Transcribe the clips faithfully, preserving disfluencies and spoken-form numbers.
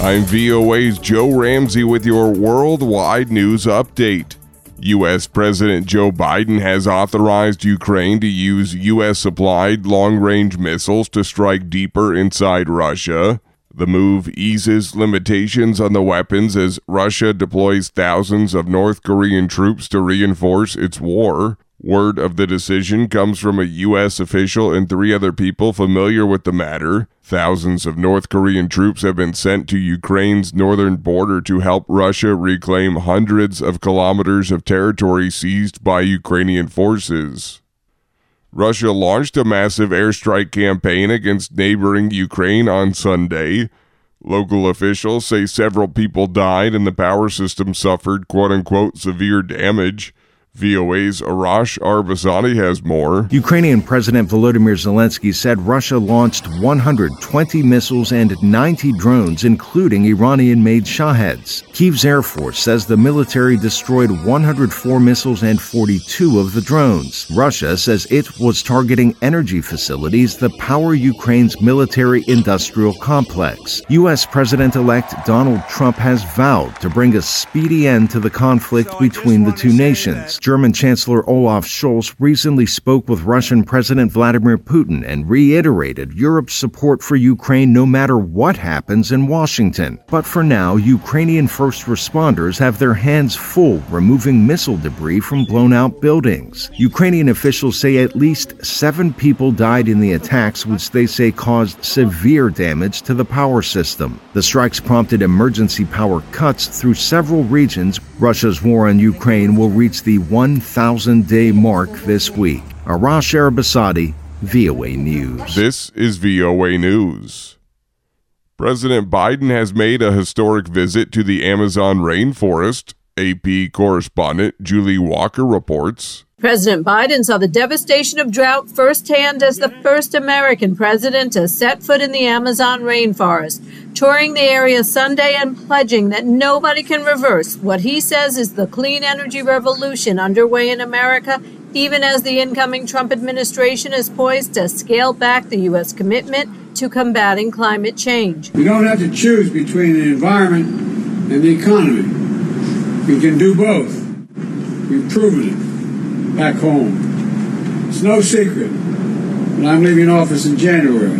I'm V O A's Joe Ramsey with your worldwide news update. U S President Joe Biden has authorized Ukraine to use U S-supplied long-range missiles to strike deeper inside Russia. The move eases limitations on the weapons as Russia deploys thousands of North Korean troops to reinforce its war. Word of the decision comes from a U S official and three other people familiar with the matter. Thousands of North Korean troops have been sent to Ukraine's northern border to help Russia reclaim hundreds of kilometers of territory seized by Ukrainian forces. Russia launched a massive airstrike campaign against neighboring Ukraine on Sunday. Local officials say several people died and the power system suffered quote-unquote severe damage. V O A's Arash Arbazani has more. Ukrainian President Volodymyr Zelensky said Russia launched one hundred twenty missiles and ninety drones, including Iranian-made Shaheds. Kyiv's Air Force says the military destroyed one hundred four missiles and forty-two of the drones. Russia says it was targeting energy facilities that power Ukraine's military-industrial complex. U S President-elect Donald Trump has vowed to bring a speedy end to the conflict between the two nations. German Chancellor Olaf Scholz recently spoke with Russian President Vladimir Putin and reiterated Europe's support for Ukraine no matter what happens in Washington. But for now, Ukrainian first responders have their hands full removing missile debris from blown-out buildings. Ukrainian officials say at least seven people died in the attacks, which they say caused severe damage to the power system. The strikes prompted emergency power cuts through several regions. Russia's war on Ukraine will reach the one thousand day mark this week. Arash Arbazani, V O A News. This is V O A News. President Biden has made a historic visit to the Amazon rainforest. A P correspondent Julie Walker reports. President Biden saw the devastation of drought firsthand as the first American president to set foot in the Amazon rainforest, touring the area Sunday and pledging that nobody can reverse what he says is the clean energy revolution underway in America, even as the incoming Trump administration is poised to scale back the U S commitment to combating climate change. We don't have to choose between the environment and the economy. We can do both. We've proven it back home. It's no secret that I'm leaving office in January.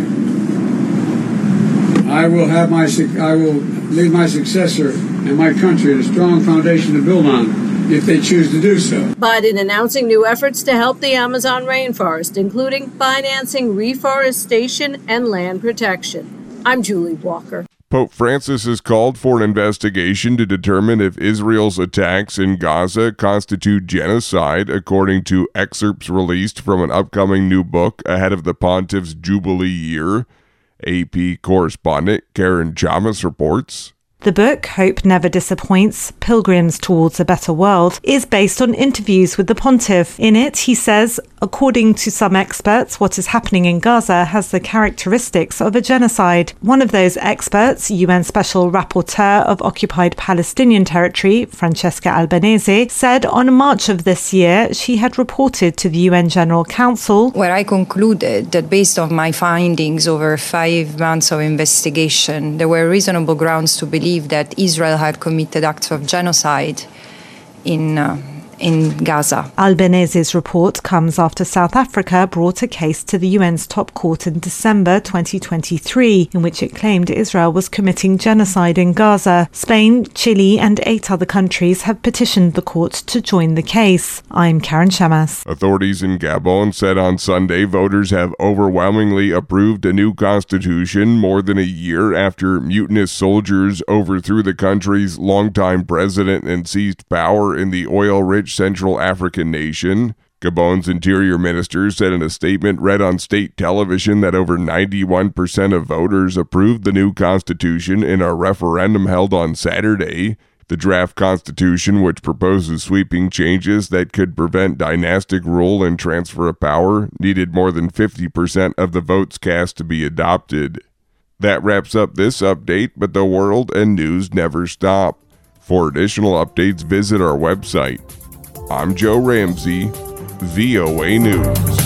I will have my I will leave my successor and my country a strong foundation to build on if they choose to do so. Biden announcing new efforts to help the Amazon rainforest, including financing reforestation and land protection. I'm Julie Walker. Pope Francis has called for an investigation to determine if Israel's attacks in Gaza constitute genocide, according to excerpts released from an upcoming new book ahead of the pontiff's Jubilee year. A P correspondent Karen Chamas reports. The book, Hope Never Disappoints, Pilgrims Towards a Better World, is based on interviews with the pontiff. In it, he says, according to some experts, what is happening in Gaza has the characteristics of a genocide. One of those experts, U N Special Rapporteur of Occupied Palestinian Territory, Francesca Albanese, said on March of this year she had reported to the U N General Council, where I concluded that based on my findings over five months of investigation, there were reasonable grounds to believe that Israel had committed acts of genocide in uh, in Gaza. Albanese's report comes after South Africa brought a case to the U N's top court in December twenty twenty-three, in which it claimed Israel was committing genocide in Gaza. Spain, Chile, and eight other countries have petitioned the court to join the case. I'm Karen Chamas. Authorities in Gabon said on Sunday voters have overwhelmingly approved a new constitution more than a year after mutinous soldiers overthrew the country's longtime president and seized power in the oil-rich Central African nation. Gabon's interior minister said in a statement read on state television that over ninety-one percent of voters approved the new constitution in a referendum held on Saturday. The draft constitution, which proposes sweeping changes that could prevent dynastic rule and transfer of power, needed more than fifty percent of the votes cast to be adopted. That wraps up this update, but the world and news never stop. For additional updates, visit our website. I'm Joe Ramsey, V O A News.